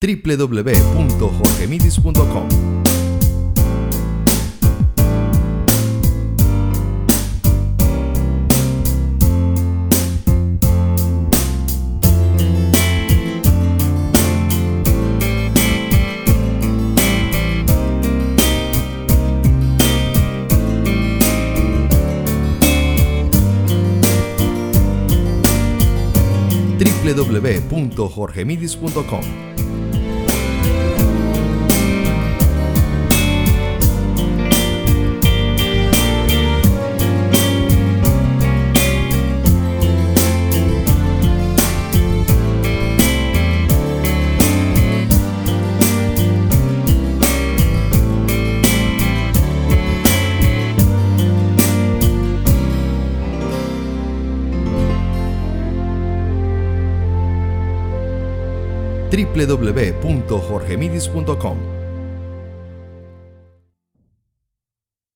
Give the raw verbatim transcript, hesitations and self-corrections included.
w w w punto jorge midis punto com. w w w punto jorge midis punto com. w w w punto jorge midis punto com.